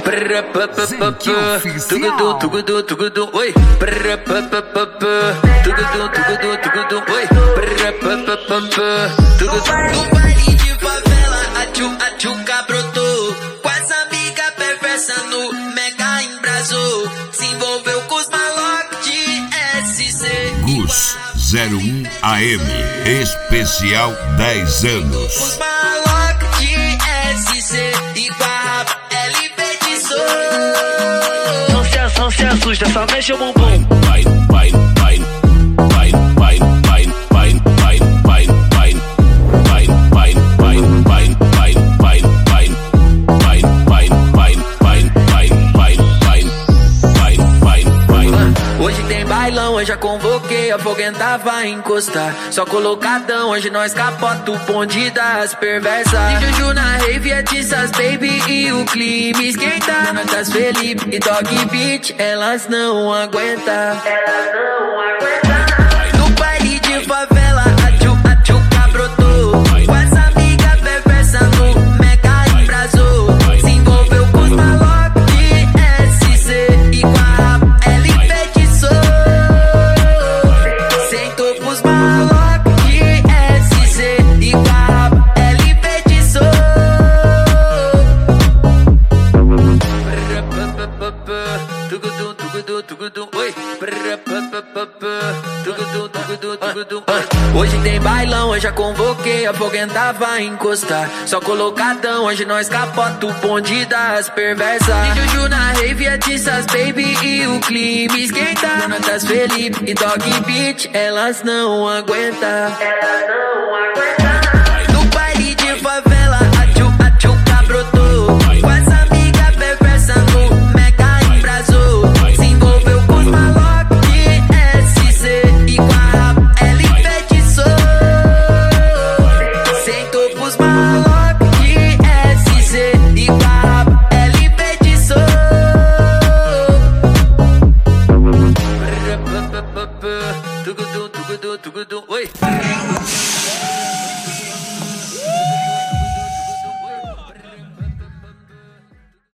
Oi. No baile de favela, a tchuca brotou. Com as amigas perversas no mega embrasou. Se envolveu com os malocos de SC. Gus 01 AM, especial 10 anos. Os malocos de SC e com a rapa LB de som. Não se assusta, só mexe o bumbum. Hoje tem bailão, hoje já convoquei, a foguenta vai encostar. Só colocadão, hoje nós capota o bonde das perversas. E Juju na rave, é Tissas Baby e o clima esquenta. Nós das Felipe e Dog Beat, elas não aguentam. No baile de favela, a tchuca brotou. Com essa amiga perversa no mega embrasou. Se envolveu com os malocos de SC e com a rapa LB de som. Sentou pros malocos de SC e com a rapa LB de som. Hoje tem bailão, hoje já convoquei, a foguenta vai encostar. Só colocadão, hoje nós capota o bonde das perversas. E Juju na rave, é Tissas Baby e o clima esquenta. Nós das Felipe e Dog Beat, elas não aguentam. No baile de favela, a tchuca brotou. Com essa amiga perversa no mega embrasou. Se envolveu com os malocos de SC e com a rapa LB de som. Sentou pros malocos de SC e com a rapa LB de som. Oi.